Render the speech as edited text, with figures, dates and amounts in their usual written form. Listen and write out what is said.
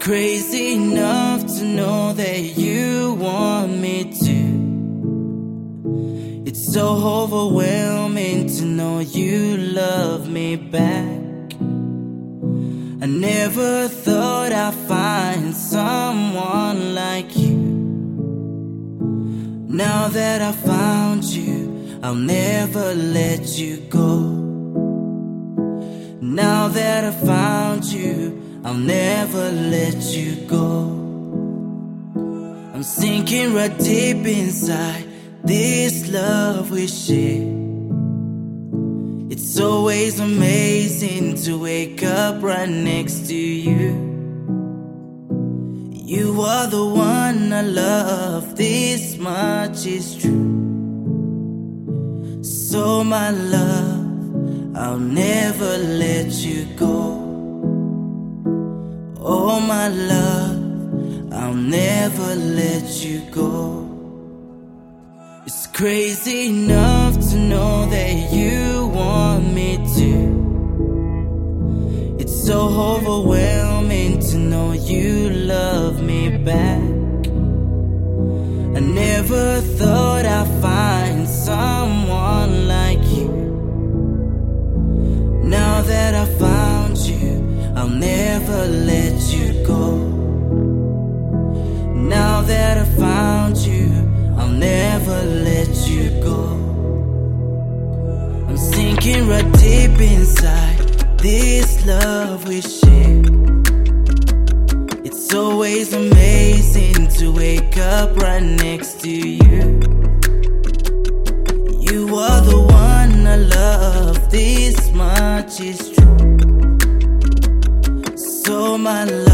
crazy enough to know that you want me to. It's so overwhelming to know you love me back. I never thought I'd find someone like you. Now that I found you, I'll never let you go. Now that I found you, I'll never let you go. I'm sinking right deep inside this love we share. It's always amazing to wake up right next to you. You are the one I love, this much is true. So my love, I'll never let you go. Oh my love, I'll never let you go. It's crazy enough to know that you want me to. It's so overwhelming to know you love me back. I never thought I'd find someone like you. Now that I found you, I'll never let you go. Now that I found you, I'll never let you go. I'm sinking right deep inside this love we share. It's always amazing to wake up right next to you. You are the one I love, this much is true. So my love,